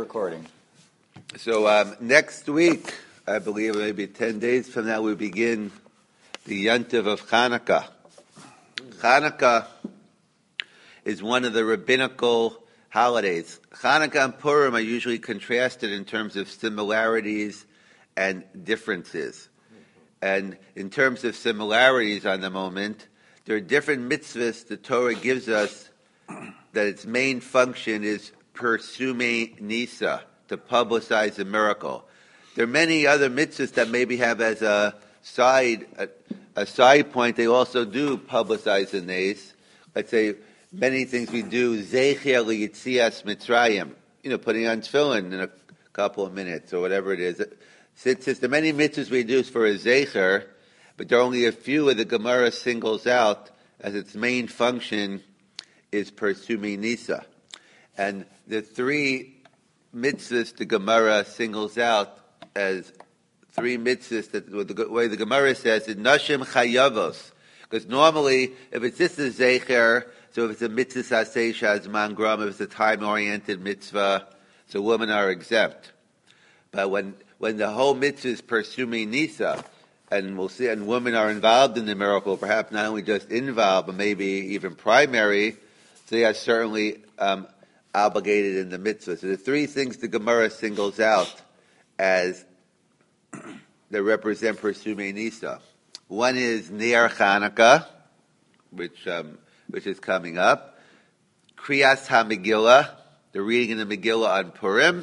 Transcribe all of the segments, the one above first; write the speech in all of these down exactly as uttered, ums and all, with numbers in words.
recording. So um, next week, I believe maybe ten days from now, we begin the Yontiv of Hanukkah. Hanukkah is one of the rabbinical holidays. Hanukkah and Purim are usually contrasted in terms of similarities and differences. And in terms of similarities on the moment, there are different mitzvahs the Torah gives us that its main function is persume nisa, to publicize a miracle. There are many other mitzvahs that maybe have as a side a, a side point, they also do publicize the nes. Let's say many things we do, zecher liyitzias mitzrayim, you know, putting on tefillin in a couple of minutes or whatever it is. Since, since there are many mitzvahs we do for a zecher, but there are only a few that the Gemara singles out as its main function is persume nisa. And the three mitzvahs the Gemara singles out as three mitzvahs that the way the Gemara says is nashim chayavos. Because normally, if it's just a zecher, so if it's a mitzvah saseh shazman gram, if it's a time-oriented mitzvah, so women are exempt. But when when the whole mitzvah is persume nisa, and we'll see, and women are involved in the miracle, perhaps not only just involved, but maybe even primary, so they are certainly um, obligated in the mitzvah. So the three things the Gemara singles out as that represent persume nisa. One is Ner Chanukah, which um, which is coming up. Kriyas HaMegillah, the reading of the Megillah on Purim.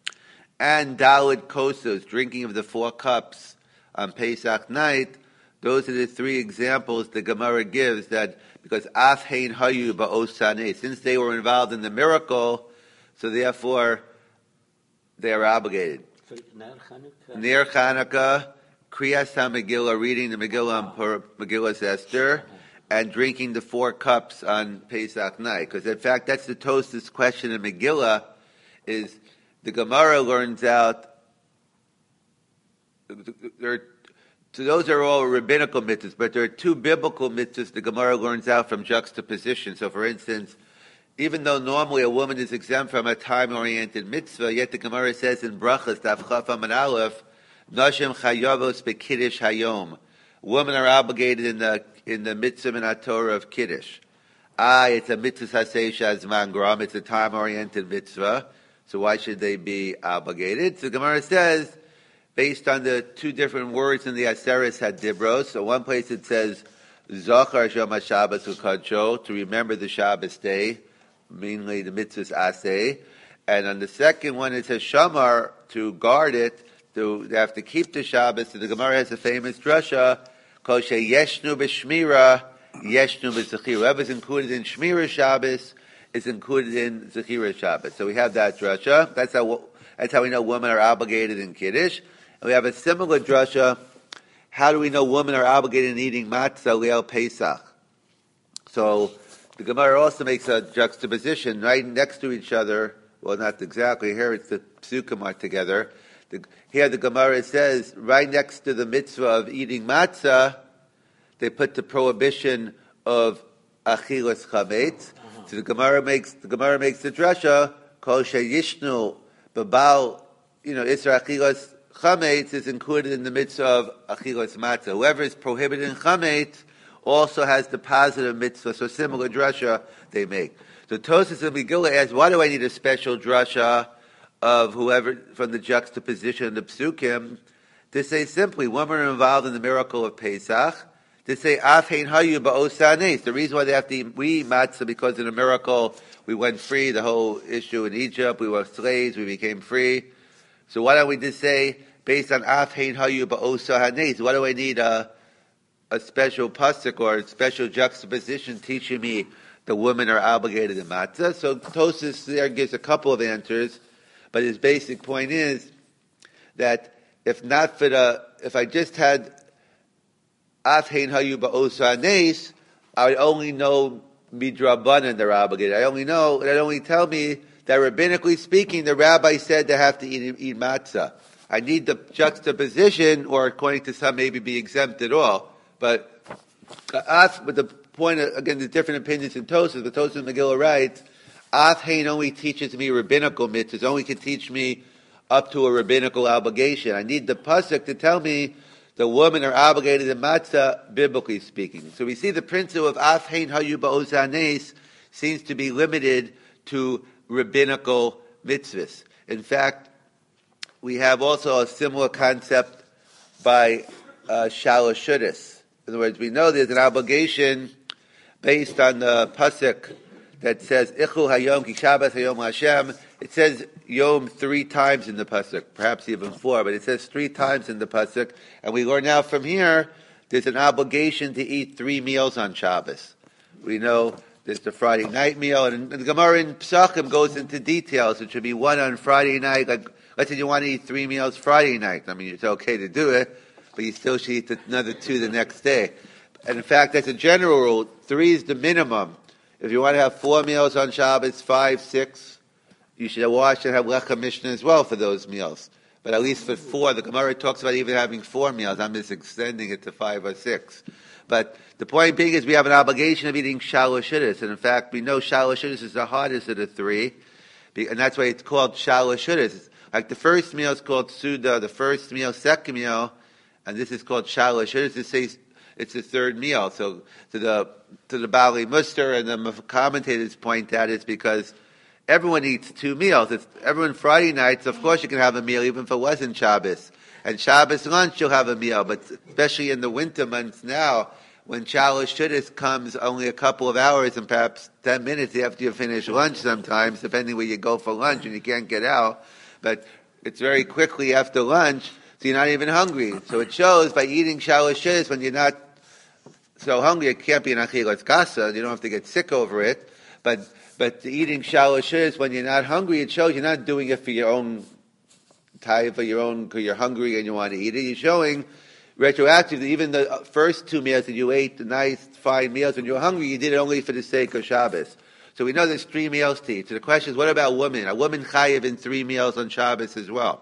And Daled Kosos, drinking of the four cups on Pesach night. Those are the three examples the Gemara gives that because Af Hein Hayu Ba'osane, since they were involved in the miracle, so therefore they are obligated. So, Ner Chanukah. Ner Chanukah, Kriyas HaMegillah, reading the Megillah on Pur- Megillah Esther, and drinking the four cups on Pesach night. Because in fact, that's the Tosfos question in Megillah, is the Gemara learns out, there are, so those are all rabbinical mitzvahs, but there are two biblical mitzvahs the Gemara learns out from juxtaposition. So for instance, even though normally a woman is exempt from a time-oriented mitzvah, yet the Gemara says in Brachas, Daf Chaf Amud Aleph, Nashim chayavos bekiddush hayom. Women are obligated in the in the mitzvah and Torah of kiddush. Ah, it's a mitzvah saseh shazman gram. It's a time-oriented mitzvah. So why should they be obligated? So Gemara says, based on the two different words in the Aseres Hadibros, so one place it says, Zachar Shom HaShabbos U'Kadsho, to remember the Shabbos day, mainly the mitzvahs aseh. And on the second one it says Shamar, to guard it, to, they have to keep the Shabbos. So the Gemara has a famous drasha, called Yeshnu B'Shmira, Yeshnu B'Zechira. Whoever's included in Shmira Shabbos is included in Zechira Shabbos. So we have that drasha. That's how that's how we know women are obligated in Kiddush. And we have a similar drasha. How do we know women are obligated in eating matzah leil Pesach? So the Gemara also makes a juxtaposition right next to each other. Well, not exactly. Here it's the psukim are together. The, here the Gemara says right next to the mitzvah of eating matzah, they put the prohibition of achilas chametz. So the Gemara makes the Gemara makes the drasha kol sheyishnu babal, you know, isra achilas chametz is included in the mitzvah of achilas matzah. Whoever is prohibited in chametz also has the positive mitzvah. So similar drasha they make. So Tosfos and Megillah asks, why do I need a special drasha of whoever from the juxtaposition of the psukim to say simply women are involved in the miracle of Pesach? To say Af Hein Hayu Ba'osanes. The reason why they have to eat, we eat matzah because in a miracle we went free. The whole issue in Egypt, we were slaves, we became free. So why don't we just say based on Af Hein Hayu Ba'osanes? Why do I need a a special pasuk or a special juxtaposition teaching me the women are obligated in matzah? So Tosfos there gives a couple of answers, but his basic point is that if not for the, if I just had Af Hein Hayu Ba'osanes, I would only know midrabanan they're obligated. I only know, that only tell me that rabbinically speaking, the rabbi said they have to eat, eat matzah. I need the juxtaposition, or according to some, maybe be exempt at all. But, uh, but the point, again, there's different opinions in Tosfos. But Tosfos and Megillah writes, Athain only teaches me rabbinical mitzvahs, only can teach me up to a rabbinical obligation. I need the pasuk to tell me the women are obligated in matzah, biblically speaking. So we see the principle of Athain hayu ba'ozanes seems to be limited to rabbinical mitzvahs. In fact, we have also a similar concept by uh, shalosh shudas. In other words, we know there's an obligation based on the pasuk that says Ichu Hayom Ki Shabbos Hayom Hashem. It says Yom three times in the pasuk, perhaps even four, but it says three times in the pasuk. And we learn now from here there's an obligation to eat three meals on Shabbos. We know there's the Friday night meal, and the Gemara in Pesachim goes into details. It should be one on Friday night. Like, let's say you want to eat three meals Friday night. I mean, it's okay to do it, but you still should eat another two the next day. And in fact, that's a general rule. Three is the minimum. If you want to have four meals on Shabbos, five, six, you should wash and have Lechem Mishnah as well for those meals. But at least for four, the Gemara talks about even having four meals. I'm just extending it to five or six. But the point being is we have an obligation of eating shalosh shudas. And in fact, we know shalosh shudas is the hardest of the three. And that's why it's called shalosh shudas. Like the first meal is called Suda, the first meal, second meal, and this is called shalosh shudas. It says it's the third meal. So to the to the Bali Muster and the commentators point out it's because everyone eats two meals. It's, everyone Friday nights, of course, you can have a meal even if it wasn't Shabbos. And Shabbos lunch, you'll have a meal. But especially in the winter months now, when shalosh shudas comes only a couple of hours and perhaps ten minutes after you finish lunch sometimes, depending where you go for lunch and you can't get out. But it's very quickly after lunch, so you're not even hungry. So it shows by eating shalosh shudas when you're not so hungry, it can't be an achilas kasa. You don't have to get sick over it. But but eating shalosh shudas when you're not hungry, it shows you're not doing it for your own time, for your own, because you're hungry and you want to eat it. You're showing retroactively, even the first two meals that you ate, the nice, fine meals when you were hungry, you did it only for the sake of Shabbos. So we know there's three meals to eat. So the question is, what about women? A woman chayiv in three meals on Shabbos as well.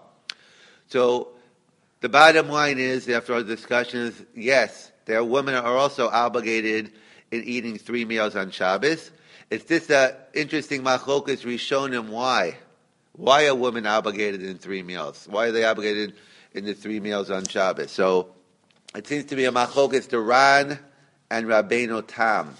So the bottom line is, after our discussion, is yes, their women are also obligated in eating three meals on Shabbos. Is this an interesting machlokas rishonim? Why? Why are women obligated in three meals? Why are they obligated in the three meals on Shabbos? So it seems to be a machlokas the Ran and Rabbeinu Tam.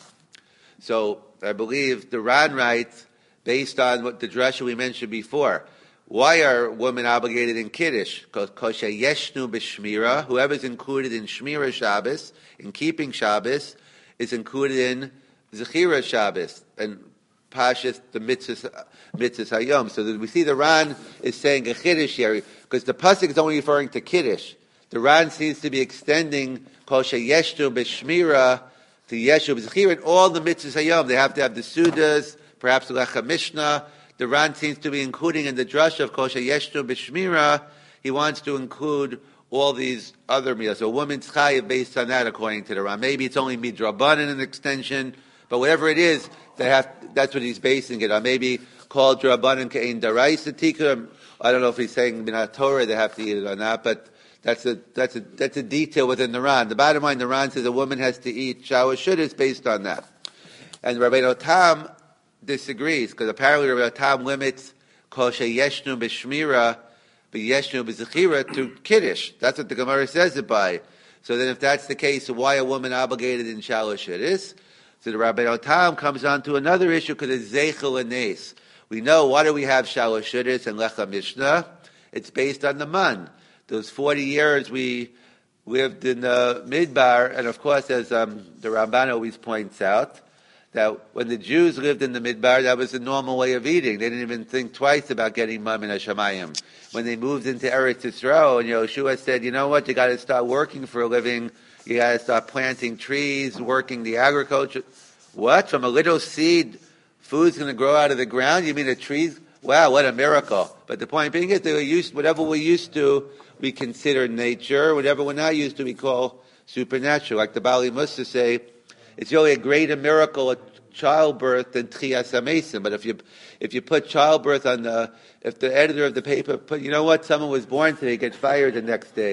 So I believe the Ran writes, based on what the drasha we mentioned before, why are women obligated in Kiddush? Because kosher yeshnu b'shmira, whoever's included in Shmira Shabbos, in keeping Shabbos, is included in Zechira Shabbos, and Pashas, the mitzvahs, mitzvahs hayom. So that we see the Ran is saying a Kiddush here, because the pasuk is only referring to Kiddush. The Ran seems to be extending kosher yeshnu b'shmira to yeshnu b'zechira, and all the mitzvahs hayom. They have to have the Sudas, perhaps the Lechem Mishnah. The Ran seems to be including in the drasha of kosher yeshnu b'shmira. He wants to include all these other meals. So a woman's chayiv based on that, according to the Ran. Maybe it's only midrabanan in an extension, but whatever it is, they have. That's what he's basing it on. Maybe called drabanan ke'ein daraisa tikkum. I don't know if he's saying minat Torah they have to eat it or not, but that's a that's a that's a detail within the Ran. The bottom line, the Ran says a woman has to eat shalosh shudas based on that, and Rabbeinu Tam disagrees, because apparently Rabbeinu Tam limits kosher yeshnu b'shmira b'yeshnu b'zechira to Kiddush. That's what the Gemara says it by. So then if that's the case, why are women obligated in shalosh shudas? So the Rabbeinu Tam comes on to another issue, because it's zeichel and nes. We know, why do we have shalosh shudas and Lechem Mishnah? It's based on the man. Those forty years we lived in the Midbar, and of course, as um, the Ramban always points out, that when the Jews lived in the Midbar, that was the normal way of eating. They didn't even think twice about getting mam in Hashemayim. When they moved into Eretz Yisrael, and Yoshua said, you know what, you got to start working for a living. You got to start planting trees, working the agriculture. What? From a little seed, food's going to grow out of the ground? You mean the trees? Wow, what a miracle. But the point being is, they were used, whatever we're used to, we consider nature. Whatever we're not used to, we call supernatural. Like the Bali Musa say, it's really a greater miracle at childbirth than Tchias HaMesim. But if you if you put childbirth on the, if the editor of the paper put, you know what, someone was born today, get fired the next day.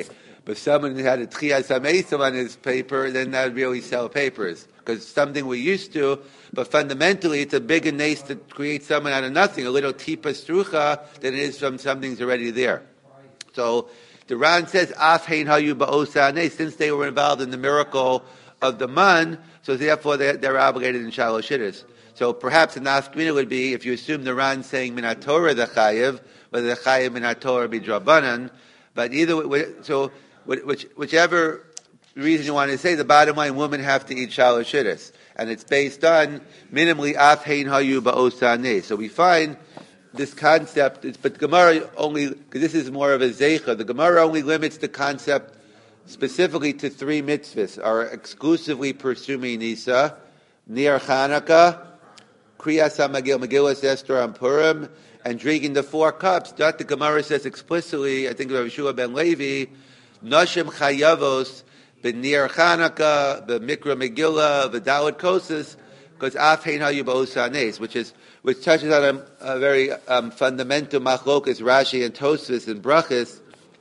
But if someone had a Tchias HaMeisim on his paper, then that would really sell papers. Because it's something we're used to, but fundamentally it's a bigger nace to create someone out of nothing, a little tipa strucha, than it is from something's already there. So the Ran says, Af hein hayu ba'osa nes, since they were involved in the miracle of the man, so therefore they're, they're obligated in shalosh shittas. So perhaps an afkmina would be, if you assume the Ran saying minat Torah the chayiv, whether the chayiv minat Torah be drabanan, but either way, so which, whichever reason you want to say, the bottom line, women have to eat shalosh shittas. And it's based on minimally af hein hayu ba'osa nes. So we find this concept, is, but Gemara only, because this is more of a zeicha, the Gemara only limits the concept specifically to three mitzvahs, are exclusively pursuing Nisa, Ner Chanukah, Kriyas HaMegillah, Megillas Esther on Purim, and drinking the four cups. That the Gemara says explicitly, I think of Yeshua ben Levi, Nashim Chayavos, B'Ner Chanukah, B'Mikra Megillah, B'Dalet Kosas, because Af Hein Hayu Ba'osa Nes, which is which touches on a, a very um, fundamental machlokas, Rashi and Tosfos and Brachas,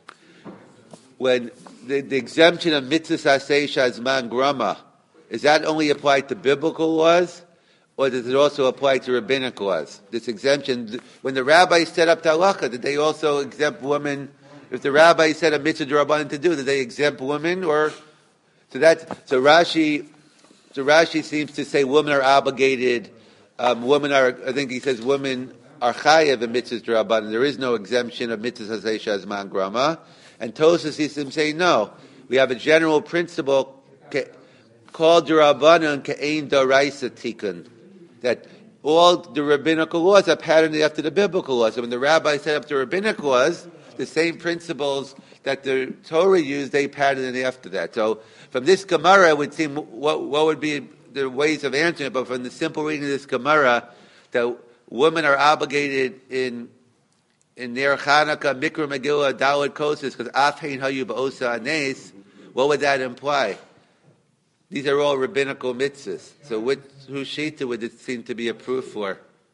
when the, the exemption of mitzvahs aseh shazman grama, is that only applied to biblical laws, or does it also apply to rabbinic laws? This exemption, when the rabbis set up the halacha, did they also exempt women? If the rabbi said a mitzvah d'rabbanan to do, did they exempt women? Or so that so Rashi, so Rashi seems to say women are obligated. Um, women are, I think he says women are chayav in mitzvahs d'rabbanan. There is no exemption of mitzvahs aseh shazman grama. And Tosas sees him say no. We have a general principle called d'rabbanan ke'ein d'oraisa tikkun, that all the rabbinical laws are patterned after the biblical laws. So when the rabbi set up the rabbinic laws, the same principles that the Torah used, they patterned it after that. So from this Gemara, it would seem what, what would be the ways of answering it, but from the simple reading of this Gemara, that women are obligated in in Ner Chanukah, Mikra Megillah, Dalet Kosas, because Af Hein Hayu Ba'osa Nes, what would that imply? These are all rabbinical mitzvahs. So which, whose shita would it seem to be a proof for?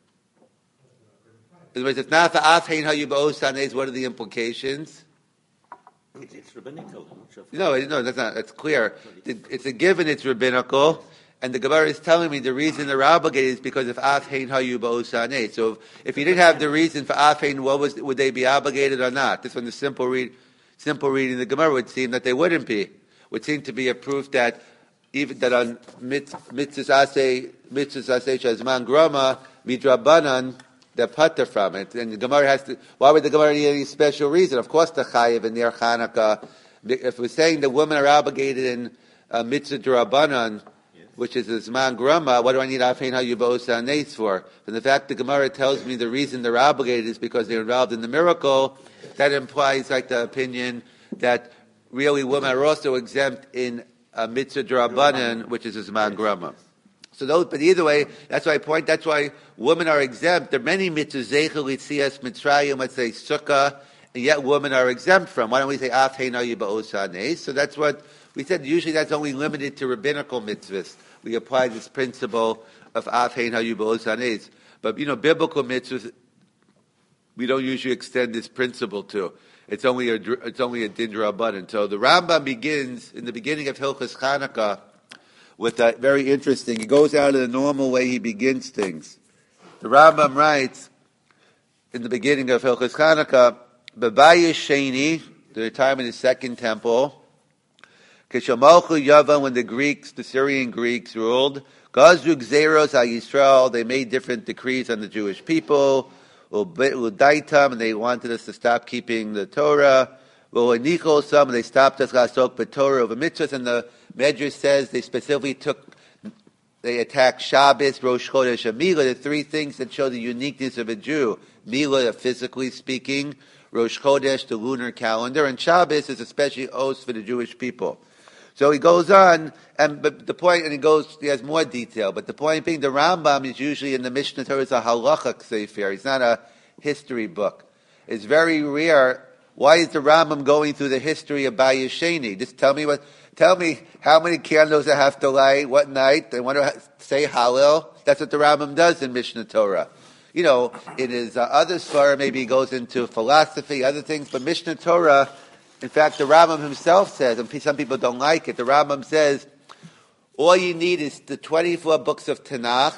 In other words, if not for Af Hein Hayu Ba'osa Nes, what are the implications? It's, it's rabbinical. No, no, that's not. That's clear. It's a given. It's rabbinical, and the Gemara is telling me the reason they're obligated is because of Af Hein Hayu Ba'osa Nes. So if, if you didn't have the reason for Af Hein, what was would they be obligated or not? This one, the simple read, simple reading the Gemara would seem that they wouldn't be. Would seem to be a proof that even that on mitzvahs aseh mitzvahs aseh shazman grama midrabanan, they're pater from it, and the Gemara has to. Why would the Gemara need any special reason? Of course, the chayiv and Ner Chanukah. If we're saying that women are obligated in uh, mitzvah d'rabbanan, yes, which is a zman grama, what do I need Af Hein Hayu Ba'osa Nes for? And the fact the Gemara tells me the reason they're obligated is because they're involved in the miracle, that implies, like the opinion that really women are also exempt in a mitzvah d'rabbanan, which is a zman grama. So those, but either way, that's why I point. That's why women are exempt. There are many mitzvahs, zeichel, yitzias, mitzrayim, let's say sukkah, and yet women are exempt from. Why don't we say Af Hein Hayu Ba'osa Nes? So that's what we said. Usually, that's only limited to rabbinical mitzvahs. We apply this principle of Af Hein Hayu Ba'osa Nes. But you know, biblical mitzvahs, we don't usually extend this principle to. It's only a it's only a din d'rabbanan. So the Rambam begins in the beginning of Hilchos Chanukah with that very interesting. He goes out of the normal way he begins things. The Rambam writes in the beginning of Hilchos Chanukah, B'Bayis Sheni, the time of the Second Temple, Kishamalchu Yavan, when the Greeks, the Syrian Greeks ruled, Gazru Gzeros HaYisrael, they made different decrees on the Jewish people, Udaitam, and they wanted us to stop keeping the Torah, V'Honichol some, and they stopped us Lasok B'Torah over mitzvahs, and the Medrash says they specifically took, they attacked Shabbos, Rosh Chodesh, and Milah, the three things that show the uniqueness of a Jew. Milah, physically speaking, Rosh Chodesh, the lunar calendar, and Shabbos is especially oath for the Jewish people. So he goes on, and but the point, and he goes, he has more detail, but the point being, the Rambam is usually in the Mishnah Torah, it's a halacha sefer. He's not a history book. It's very rare. Why is the Rambam going through the history of Bayis Sheni? Just tell me what, tell me how many candles I have to light, what night, they want to say Hallel. That's what the Rambam does in Mishnah Torah. You know, in his uh, other svara, maybe he goes into philosophy, other things, but Mishnah Torah, In fact, the Rambam himself says, and some people don't like it, the Rambam says, all you need is the twenty-four books of Tanakh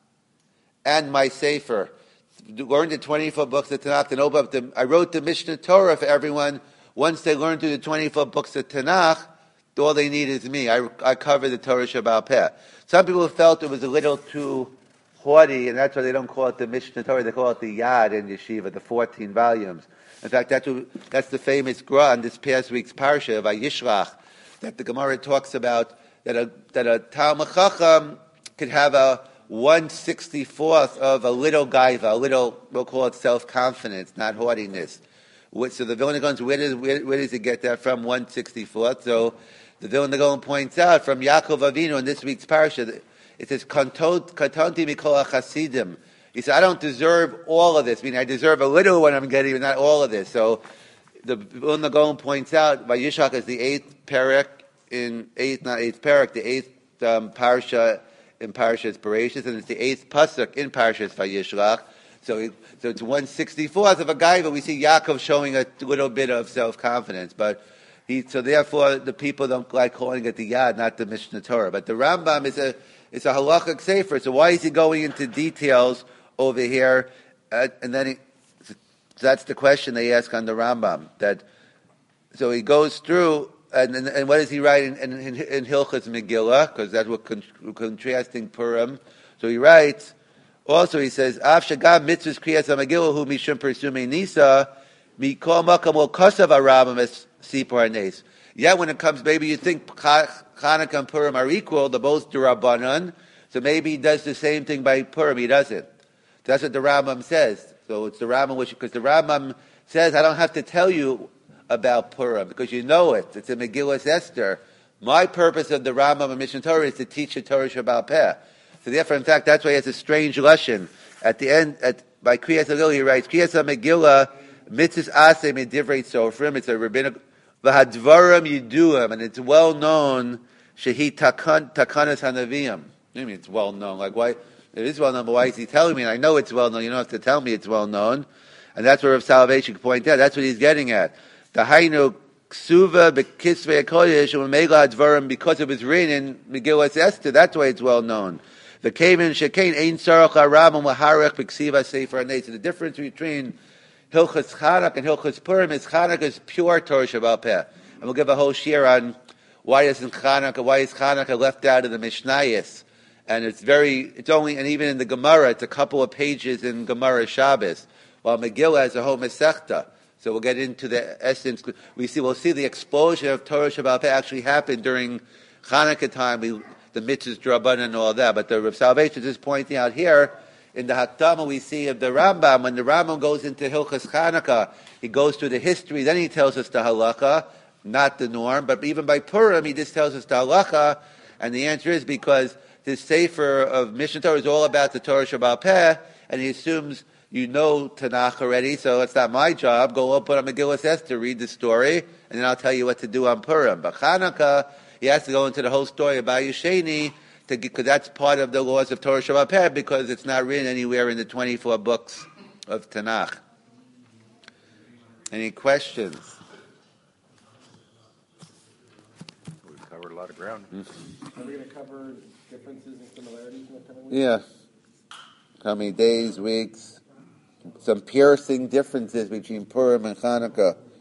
and my Sefer. Learn the twenty-four books of Tanakh and open up the, I wrote the Mishnah Torah for everyone. Once they learn through the twenty-four books of Tanakh, all they need is me. I, I cover the Torah Shebaal Peh. Some people felt it was a little too haughty, and that's why they don't call it the Mishnah Torah. They call it the Yad in Yeshiva, the fourteen volumes. In fact, that's, what, that's the famous Gra on this past week's Parsha of Vayishlach, that the Gemara talks about, that a, that a Talmud Chacham could have a one sixty-fourth of a little gaiva, a little, we'll call it self-confidence, not haughtiness. So the Vilna Gaon, where does, where, where does it get that from, one sixty-fourth? So the Vilna Gaon points out from Yaakov Avinu in this week's Parsha, it says, Katonti mikol hachasidim. He said, I don't deserve all of this. I mean, I deserve a little when I'm getting, but not all of this. So the Vilna Gaon points out, Vayishlach is the eighth parak in, eighth, not eighth parak, the eighth um, Parsha in Parashas Bereshis, and it's the eighth pasuk in Parashas Vayishlach. So, it, so it's one sixty-fourth of a guy, but we see Yaakov showing a little bit of self-confidence. But he, so therefore, the people don't like calling it the Yad, not the Mishnah Torah. But the Rambam is a, it's a halachic sefer. So why is he going into details over here? Uh, and then he, so that's the question they ask on the Rambam. That so he goes through. And, and, and what does he write in, in, in, in Hilchos Megillah? Because that's what con, contrasting Purim. So he writes, also he says, Av shagam mitzvahs kriyas ha-Megillah hu mishum persume nisa, mikol makam ol kosav ha-Rambam es sipor ha-nes. Yeah, when it comes, maybe you think Chanukah and Purim are equal, they're both D'Rabbanan, so maybe he does the same thing by Purim, he doesn't. That's what the Rambam says. So it's the Rambam, which, because the Rambam says, I don't have to tell you about Purim, because you know it. It's a Megillas Esther. My purpose of the Rambam and Mishnah Torah is to teach the Torah Shebaal Peh. So therefore, in fact, that's why he has a strange lesson. At the end, at, by Kriyas HaMegillah, he writes, Kriyas HaMegillah, mitzvahs aseh medivrei sofrim. It's a rabbinic, v'hadvarim yiduim, and it's well known, shehi takan, takanas hanaviyim. I mean, it's well known. Like, why, it is well known, but why is he telling me? And I know it's well known. You don't have to tell me it's well known. And that's where Rav Salvation point out. That's what he's getting at. The Hainu Ksuva Bekisvei Kodesh Umega Advarim, because it was written in Megillas Esther. That's why it's well known. The Kaven Shekain Ein Sarach Aram Maharech Beksiva Sefer Hanei. So the difference between Hilchos Chanukah and Hilchos Purim is Chanukah is pure Torah Shebaal Peh. And we'll give a whole shir on why isn't Chanukah, why is Chanukah left out of the Mishnayos? And it's very, it's only, and even in the Gemara, it's a couple of pages in Gemara Shabbos, while Megillah has a whole Masechta. So we'll get into the essence. We see, we'll see the explosion of Torah Shebaal Peh actually happened during Chanukah time, we, the mitzvahs, D'Rabbanan, and all that. But the Rav Salvation is pointing out here, in the Hakdama we see of the Rambam, when the Rambam goes into Hilchos Chanukah, he goes through the history, then he tells us the halacha, not the norm. But even by Purim, he just tells us the halacha, and the answer is because this Sefer of Mishnah Torah is all about the Torah Shebaal Peh, and he assumes you know Tanakh already, so it's not my job. Go open on Megillas Esther, read the story, and then I'll tell you what to do on Purim. But Chanukah, he has to go into the whole story about Yesheni, because that's part of the laws of Torah Shebaal Peh, because it's not written anywhere in the twenty-four books of Tanakh. Any questions? We've covered a lot of ground. Mm-hmm. Are we going to cover differences and similarities in the coming weeks? Yeah. Coming days, weeks. Some piercing differences between Purim and Chanukah.